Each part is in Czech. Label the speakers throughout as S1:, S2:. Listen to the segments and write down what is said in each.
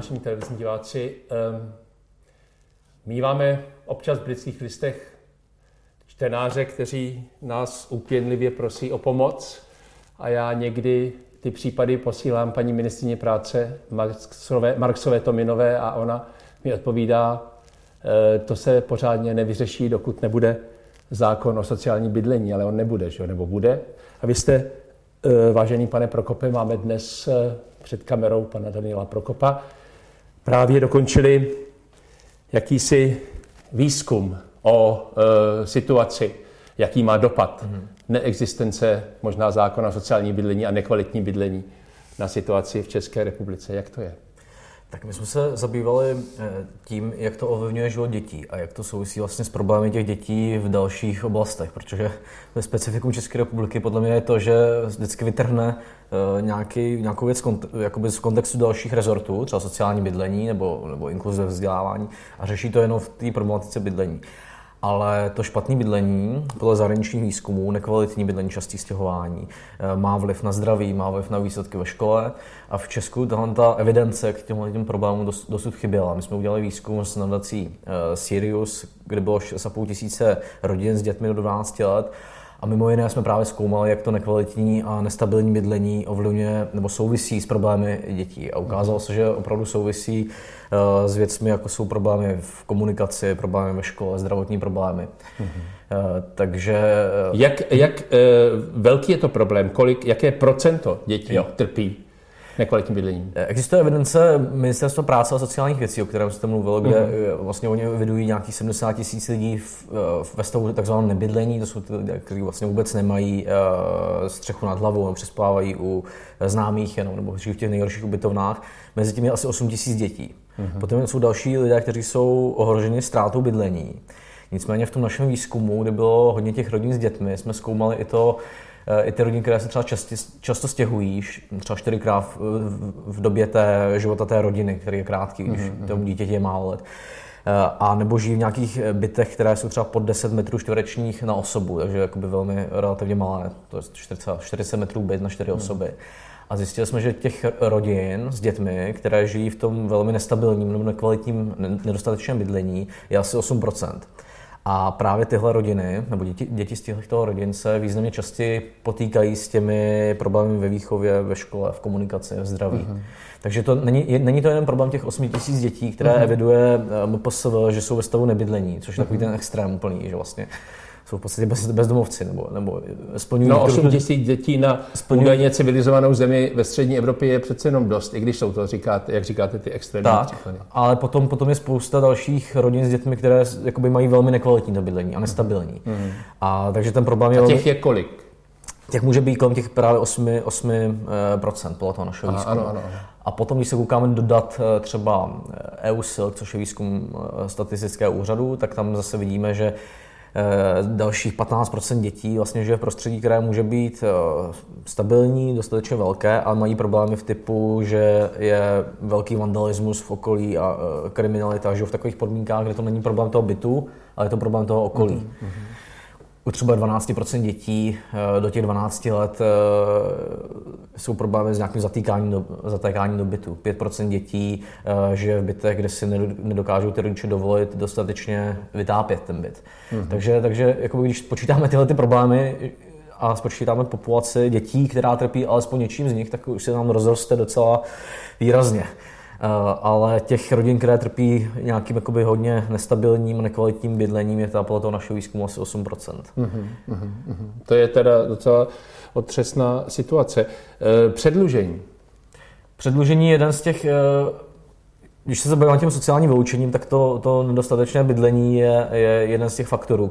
S1: vážení televizní diváci. Míváme občas v Britských listech čtenáře, kteří nás úpěnlivě prosí o pomoc a já někdy ty případy posílám paní ministryni práce Marksové Tominové a ona mi odpovídá, to se pořádně nevyřeší, dokud nebude zákon o sociálním bydlení, ale on nebude, že? Nebo bude. A vy jste, vážený pane Prokope, máme dnes před kamerou pana Daniela Prokopa, právě dokončili jakýsi výzkum o situaci, jaký má dopad neexistence možná zákona o sociální bydlení a nekvalitní bydlení na situaci v České republice. Jak to je?
S2: Tak my jsme se zabývali tím, jak to ovlivňuje život dětí a jak to souvisí vlastně s problémy těch dětí v dalších oblastech, protože ve specifikum České republiky podle mě je to, že vždycky vytrhne nějakou věc z kontextu dalších rezortů, třeba sociální bydlení nebo inkluze vzdělávání a řeší to jenom v té problematice bydlení. Ale to špatné bydlení, podle zahraničních výzkumů, nekvalitní bydlení, časté stěhování, má vliv na zdraví, má vliv na výsledky ve škole a v Česku ta evidence k těmhle problémům dosud chyběla. My jsme udělali výzkum s nadací Sirius, kde bylo 6,5 tisíce rodin s dětmi do 12 let a mimo jiné jsme právě zkoumali, jak to nekvalitní a nestabilní bydlení ovlivňuje nebo souvisí s problémy dětí. A ukázalo se, že opravdu souvisí s věcmi, jako jsou problémy v komunikaci, problémy ve škole, zdravotní problémy. Takže...
S1: Jak velký je to problém? Jaké procento dětí trpí nekvalitním bydlením?
S2: Existuje evidence Ministerstva práce a sociálních věcí, o kterém jste mluvil, kde vlastně oni evidují nějakých 70 tisíc lidí ve stavu takzvaného nebydlení. To jsou ty lidé, kteří vlastně vůbec nemají střechu nad hlavou, nebo přespávají u známých jenom, nebo žijí v těch nejhorších ubytovnách. Mezi tím je asi 8 tisíc dětí. Potom jsou další lidé, kteří jsou ohroženi ztrátou bydlení. Nicméně v tom našem výzkumu, kde bylo hodně těch rodin s dětmi, jsme zkoumali i ty rodiny, které se třeba často stěhují, třeba 4krát v době života té rodiny, který je krátký, když tomu dítěti je málo let. A nebo žijí v nějakých bytech, které jsou třeba pod 10 metrů čtverečních na osobu, takže jakoby velmi relativně malé, to je 40 metrů byt na 4 osoby. A zjistili jsme, že těch rodin s dětmi, které žijí v tom velmi nestabilním nebo nekvalitním nedostatečném bydlení, je asi 8%. A právě tyhle rodiny, nebo děti z těchto rodin se významně častěji potýkají s těmi problémy ve výchově, ve škole, v komunikaci, v zdraví. Takže to není to jen problém těch 8 tisíc dětí, které eviduje MPSV, že jsou ve stavu nebydlení, což je takový ten extrém úplný, že vlastně jsou v podstatě bezdomovci, nebo splňují...
S1: No 8 tisíc dětí na údajně civilizovanou zemi ve střední Evropě je přece jenom dost, i když jsou to, jak říkáte, ty extrémní příklady.
S2: Ale potom je spousta dalších rodin s dětmi, které jakoby mají velmi nekvalitní to bydlení a nestabilní. A takže ten problém je...
S1: A těch je kolik?
S2: Těch může být kolem těch právě 8% podle toho našeho výzkumu.
S1: Ano.
S2: A potom, když se koukáme do dat třeba EUSILK, což je výzkum statistického úřadu, tak tam zase vidíme, že dalších 15% dětí vlastně žije v prostředí, které může být stabilní, dostatečně velké, ale mají problémy v typu, že je velký vandalismus v okolí a kriminalita, žijou v takových podmínkách, kde to není problém toho bytu, ale je to problém toho okolí. U třeba 12% dětí do těch 12 let jsou problémy s nějakým zatékáním do bytu. 5% dětí žije v bytech, kde si nedokážou ty rodiče dovolit dostatečně vytápět ten byt. Takže jakoby, když počítáme tyhle ty problémy a spočítáme populaci dětí, která trpí alespoň něčím z nich, tak už se nám rozroste docela výrazně. Ale těch rodin, které trpí nějakým jakoby hodně nestabilním, nekvalitním bydlením, je podle toho našeho výzkumu asi 8%.
S1: To je teda docela otřesná situace. Předlužení.
S2: Předlužení je jeden z těch, když se zabýváme tím sociálním vyloučením, tak to nedostatečné bydlení je jeden z těch faktorů,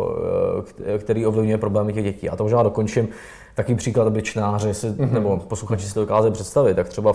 S2: který ovlivňuje problémy těch dětí. A to možná dokončím takový příklad, aby čtenáři nebo posluchači si to dokázali představit, tak třeba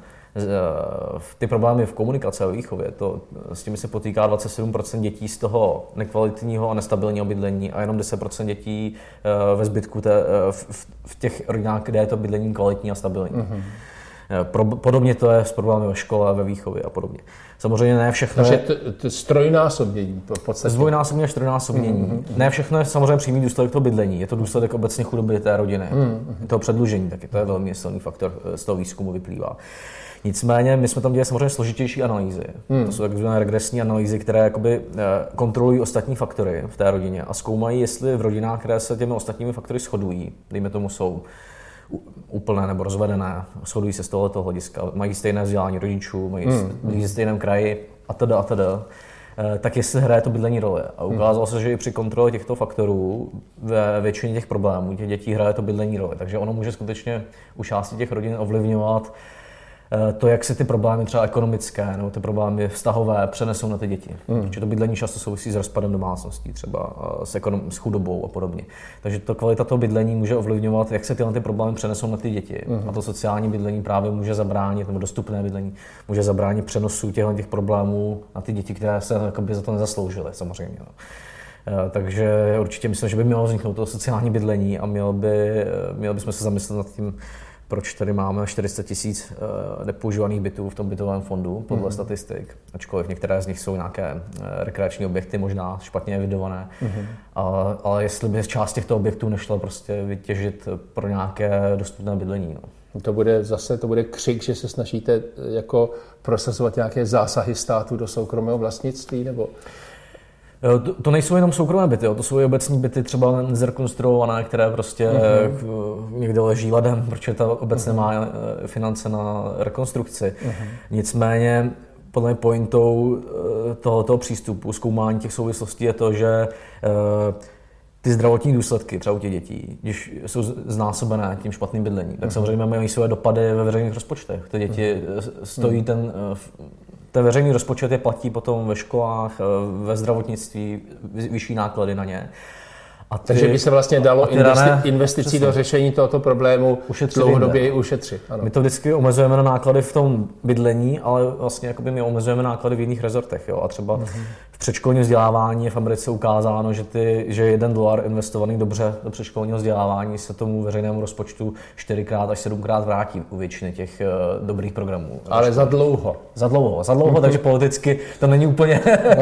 S2: ty problémy v komunikaci a výchově, s těmi se potýká 27% dětí z toho nekvalitního a nestabilního bydlení a jenom 10% dětí ve zbytku v těch rodinách, kde je to bydlení kvalitní a stabilní. Podobně to je s problémy ve škole, ve výchově a podobně. Samozřejmě ne všechno
S1: je... To strojnásobnění v podstatě.
S2: Zdvojnásobnění až trojnásobnění. Ne všechno je samozřejmě přímý důsledek toho bydlení. Je to důsledek obecně chudoby té rodiny. Toho předlužení, taky to je velmi silný faktor, z toho výzkumu vyplývá. Nicméně my jsme tam dělali samozřejmě složitější analýzy. To jsou takzvané regresní analýzy, které jakoby kontrolují ostatní faktory v té rodině a zkoumají, jestli v rodinách, které se těmi ostatními faktory shodují, dejme tomu jsou úplné nebo rozvedené, shodují se z tohoto hlediska, mají stejné vzdělání rodičů, mají v stejném kraji atd., tak jestli hraje to bydlení roli. A ukázalo se, že i při kontrole těchto faktorů ve většině těch problémů těch dětí hraje to bydlení roli. Takže ono může skutečně u části těch rodin ovlivňovat to, jak se ty problémy třeba ekonomické nebo ty problémy vztahové přenesou na ty děti. Protože to bydlení často souvisí s rozpadem domácností, třeba s chudobou a podobně. Takže to kvalita toho bydlení může ovlivňovat, jak se tyhle ty problémy přenesou na ty děti. A to sociální bydlení právě může zabránit, nebo dostupné bydlení může zabránit přenosu těch problémů na ty děti, které se za to nezasloužily, samozřejmě. Takže určitě myslím, že by mělo vzniknout to sociální bydlení a měli bychom se zamyslet nad tím, proč tady máme 400 000 nepoužívaných bytů v tom bytovém fondu, podle statistik, ačkoliv některé z nich jsou nějaké rekreační objekty, možná špatně evidované, ale jestli by část těchto objektů nešla prostě vytěžit pro nějaké dostupné bydlení. No.
S1: To bude křik, že se snažíte jako prosazovat nějaké zásahy státu do soukromého vlastnictví, nebo...
S2: To nejsou jenom soukromé byty, to jsou i obecní byty třeba zrekonstruované, které prostě někde leží ladem, protože ta obec nemá finance na rekonstrukci. Nicméně podle mě pointou tohoto přístupu, zkoumání těch souvislostí je to, že ty zdravotní důsledky třeba u těch dětí, když jsou znásobené tím špatným bydlením, tak samozřejmě mají své dopady ve veřejných rozpočtech. Ty děti stojí ten veřejný rozpočet je platí potom ve školách, ve zdravotnictví, vyšší náklady na ně.
S1: Takže by se vlastně dalo investicí do řešení tohoto problému dlouhodobě ušetřit. Ano.
S2: My to vždycky omezujeme na náklady v tom bydlení, ale vlastně my omezujeme náklady v jiných rezortech. Jo? A třeba v předškolním vzdělávání je v Americe ukázáno, že $1 investovaný dobře do předškolního vzdělávání se tomu veřejnému rozpočtu 4x až 7x vrátí u většiny těch dobrých programů.
S1: Ale za dlouho.
S2: Za dlouho, takže politicky to není úplně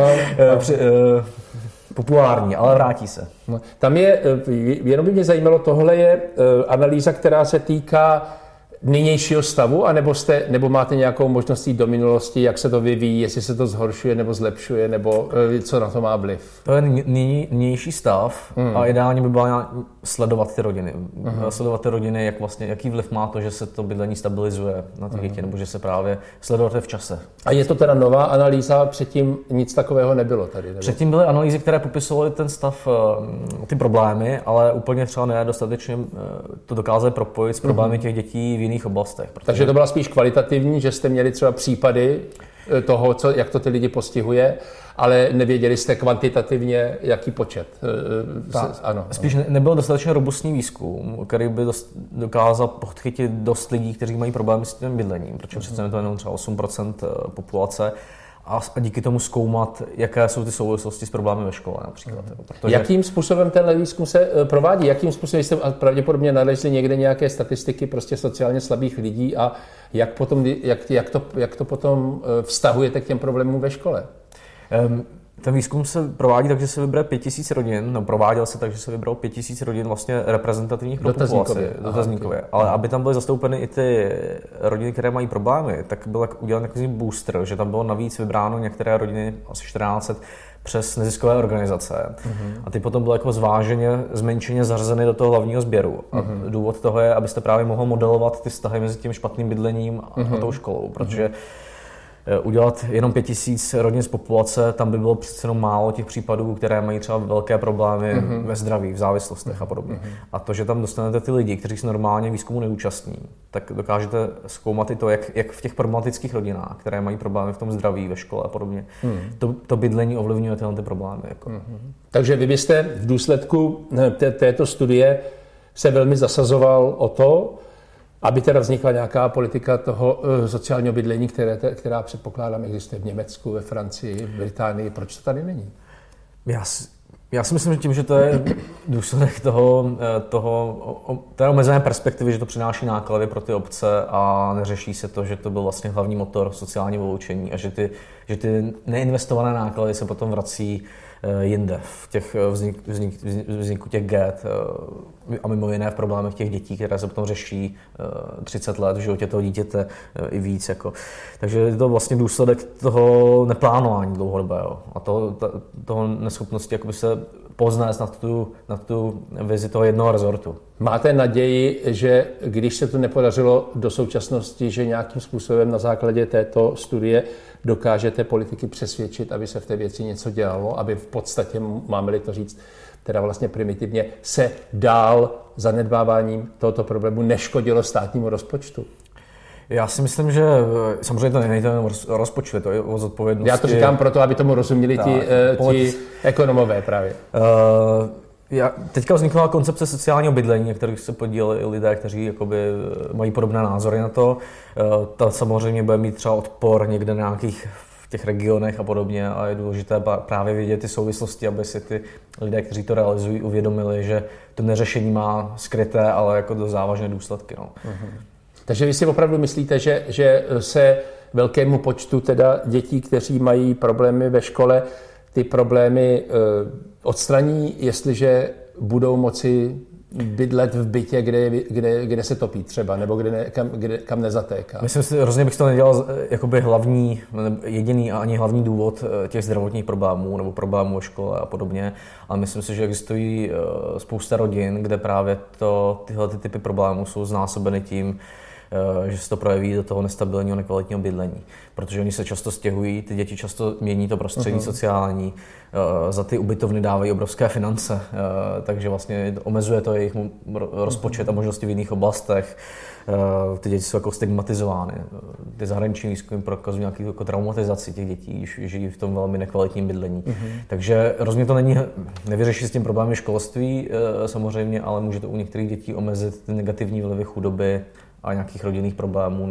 S2: populární, ale vrátí se.
S1: Tam jenom by mě zajímalo, tohle je analýza, která se týká nynějšího stavu, nebo máte nějakou možnost jít do minulosti, jak se to vyvíjí, jestli se to zhoršuje nebo zlepšuje, nebo co na to má vliv?
S2: To je nynější stav a ideálně by bylo sledovat ty rodiny. Sledovat ty rodiny, jaký vliv má to, že se to bydlení stabilizuje na ty děti, nebo že se právě sledovat v čase.
S1: A je to teda nová analýza, předtím nic takového nebylo tady? Nebo?
S2: Předtím byly analýzy, které popisovaly ten stav, ty problémy, ale úplně třeba nedostatečně to dokázaly propojit s problémy těch dětí v jiných oblastech.
S1: Takže to byla spíš kvalitativní, že jste měli třeba případy toho, jak to ty lidi postihuje, ale nevěděli jste kvantitativně, jaký počet. Ano.
S2: Spíš nebyl dostatečně robustní výzkum, který by dokázal podchytit dost lidí, kteří mají problémy s tím bydlením, protože přece je to jenom třeba 8% populace, a díky tomu zkoumat, jaké jsou ty souvislosti s problémy ve škole například.
S1: Protože... Jakým způsobem tenhle výzkum se provádí? Jakým způsobem jste pravděpodobně nalezli někde nějaké statistiky prostě sociálně slabých lidí a jak to potom vztahujete k těm problémům ve škole?
S2: Ten výzkum se provádí tak, že se vybere 5000 rodin, prováděl se tak, že se vybralo 5000 rodin vlastně reprezentativních pro populaci, dotazníkově. Ale aby tam byly zastoupeny i ty rodiny, které mají problémy, tak byl udělan takový booster, že tam bylo navíc vybráno některé rodiny, asi 1400, přes neziskové organizace. A ty potom byly jako zmenšeně zařazeny do toho hlavního sběru. A důvod toho je, abyste právě mohl modelovat ty vztahy mezi tím špatným bydlením a tou školou, protože udělat jenom 5000 rodin z populace, tam by bylo přece jenom málo těch případů, které mají třeba velké problémy ve zdraví, v závislostech a podobně. A to, že tam dostanete ty lidi, kteří se normálně výzkumu neúčastní, tak dokážete zkoumat i to, jak v těch problematických rodinách, které mají problémy v tom zdraví, ve škole a podobně, to bydlení ovlivňuje tyhle ty problémy. Jako.
S1: Takže vy byste v důsledku této studie se velmi zasazoval o to, aby teda vznikla nějaká politika toho sociálního bydlení, která předpokládám existuje v Německu, ve Francii, v Británii. Proč to tady není?
S2: Já si myslím, že tím, že to je důsledek té omezené perspektivy, že to přináší náklady pro ty obce a neřeší se to, že to byl vlastně hlavní motor sociální vyloučení a že ty neinvestované náklady se potom vrací jinde, v těch vzniku těch ghett a mimo jiné v problémech těch dětí, které se potom řeší 30 let v životě toho dítěte i víc. Jako. Takže je to vlastně důsledek toho neplánování dlouhodobého a toho neschopnosti jakoby se poznést na tu vizi toho jednoho rezortu.
S1: Máte naději, že když se to nepodařilo do současnosti, že nějakým způsobem na základě této studie dokážete politiky přesvědčit, aby se v té věci něco dělalo, aby v podstatě, máme-li to říct, teda vlastně primitivně, se dál zanedbáváním tohoto problému neškodilo státnímu rozpočtu?
S2: Já si myslím, že samozřejmě to není ten rozpočet, to je o zodpovědnosti.
S1: Já to říkám proto, aby tomu rozuměli ti ekonomové právě.
S2: Teďka vznikla koncepce sociálního bydlení, na kterých se podíleli i lidé, kteří jakoby mají podobné názory na to. Ta samozřejmě bude mít třeba odpor někde na nějakých v těch regionech a podobně a je důležité právě vidět ty souvislosti, aby si ty lidé, kteří to realizují, uvědomili, že to neřešení má skryté, ale jako do závažné důsledky. No.
S1: Takže vy si opravdu myslíte, že se velkému počtu teda dětí, kteří mají problémy ve škole, ty problémy odstraní, jestliže budou moci bydlet v bytě, kde se topí třeba, nebo kam nezatéká.
S2: Myslím si, hrozně bych to nedělal jakoby hlavní, jediný a ani hlavní důvod těch zdravotních problémů nebo problémů ve škole a podobně, ale myslím si, že existují spousta rodin, kde právě tyhle typy problémů jsou znásobeny tím, že se to projeví do toho nestabilního, nekvalitního bydlení. Protože oni se často stěhují, ty děti často mění to prostředí sociální, za ty ubytovny dávají obrovské finance, takže vlastně omezuje to jejich rozpočet a možnosti v jiných oblastech. Ty děti jsou jako stigmatizovány. Ty zahraniční výzkumy prokazují nějakou jako traumatizaci těch dětí, když žijí v tom velmi nekvalitním bydlení. Takže rozhodně to nevyřeší s tím problémy školství samozřejmě, ale může to u některých dětí omezit ty negativní vlivy chudoby a nějakých rodinných problémů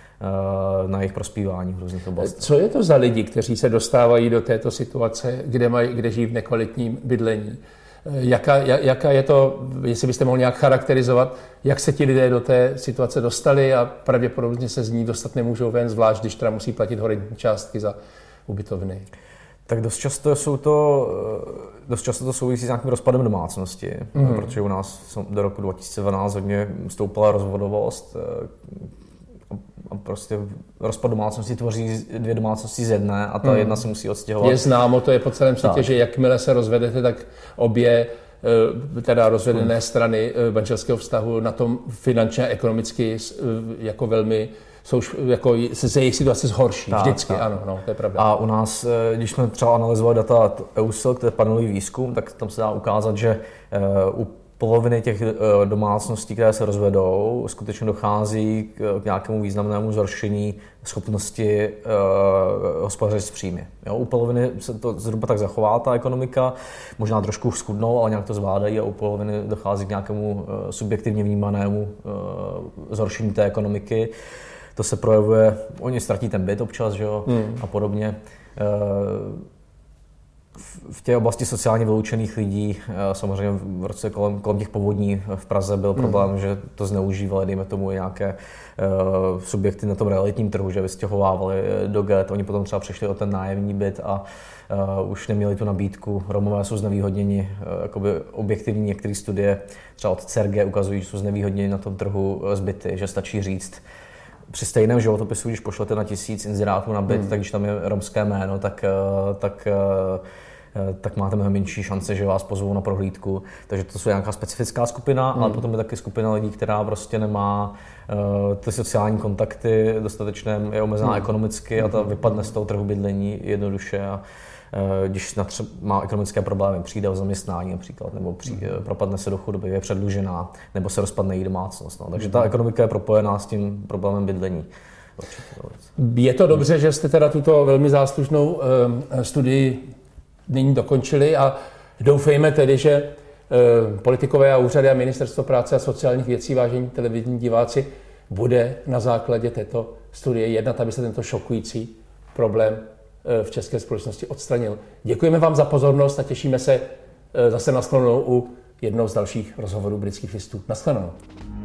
S2: na jejich prospívání v různých oblastech.
S1: Co je to za lidi, kteří se dostávají do této situace, kde žijí v nekvalitním bydlení? Jaká je to, jestli byste mohli nějak charakterizovat, jak se ti lidé do té situace dostali a pravděpodobně se z ní dostat nemůžou ven, zvlášť když teda musí platit horentní částky za ubytovny?
S2: Tak dost často to souvisí s nějakým rozpadem domácnosti, protože u nás do roku 2012 hodně stoupala rozvodovost a prostě rozpad domácnosti tvoří 2 domácnosti z jedné a ta jedna se musí odstěhovat.
S1: Je známo, to je po celém světě, že jakmile se rozvedete, tak obě teda rozvedené strany manželského vztahu na tom finančně a ekonomicky jako velmi jsou jako se jejich situace zhorší. Vždycky, ano, to je pravda.
S2: A u nás, když jsme třeba analyzovali data EUSIL, to je panelový výzkum, tak tam se dá ukázat, že u poloviny těch domácností, které se rozvedou, skutečně dochází k nějakému významnému zhoršení schopnosti hospodařit s příjmy. U poloviny se to zhruba tak zachová ta ekonomika, možná trošku schudnou, ale nějak to zvládají a u poloviny dochází k nějakému subjektivně vnímanému zhoršení té ekonomiky. To se projevuje, oni ztratí ten byt občas, že jo, a podobně. V té oblasti sociálně vyloučených lidí, samozřejmě v roce kolem těch povodní v Praze byl problém, že to zneužívali, dejme tomu, nějaké subjekty na tom realitním trhu, že vystěhovávali do ghett, oni potom třeba přišli o ten nájemní byt a už neměli tu nabídku. Romové jsou znevýhodněni, jakoby objektivní některé studie, třeba od CERG ukazují, že jsou znevýhodněni na tom trhu z byty, že stačí říct, při stejném životopisu, když pošlete na 1000 inzerátů na byt, tak když tam je romské jméno, tak máte mnohem menší šance, že vás pozvou na prohlídku. Takže to je nějaká specifická skupina, ale potom je taky skupina lidí, která prostě nemá ty sociální kontakty dostatečné, je omezená ekonomicky a ta vypadne z toho trhu bydlení jednoduše. A když má ekonomické problémy, přijde o zaměstnání například, nebo propadne se do chudoby, je předlužená, nebo se rozpadne její domácnost. No. Takže ta ekonomika je propojená s tím problémem bydlení.
S1: Je to dobře, že jste teda tuto velmi záslužnou studii nyní dokončili a doufejme tedy, že politikové a úřady a Ministerstvo práce a sociálních věcí, vážení televizní diváci, bude na základě této studie jednat, aby se tento šokující problém v české společnosti odstranil. Děkujeme vám za pozornost a těšíme se zase nashledanou u jednoho z dalších rozhovorů Britských listů. Nashledanou.